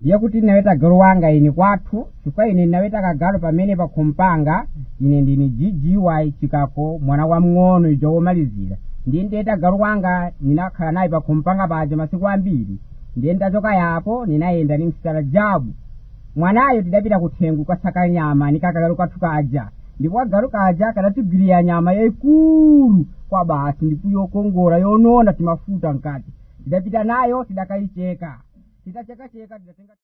yakuti naweta galu wanga ini kwathu chifukwa ine naweta kagalu pamene pakhompanga ine ndini GGY Chikako mwana wa mng'ono ijo womalizira ndiye ndeta galu wanga ninakhala naye pakhompanga paja masiku ambiri ndiye ndachoka yapo ninayenda ni msitala jabu mwanayo tidapita kuthengo kasaka nyama nikakagalu kathu kaja ndipo agalu kaja kadatigwirira nyama yaikulu kwa basi ndipo yokongora yonona timafuta nkati tidapita nayo tidakaicheka tidacheka tidatenga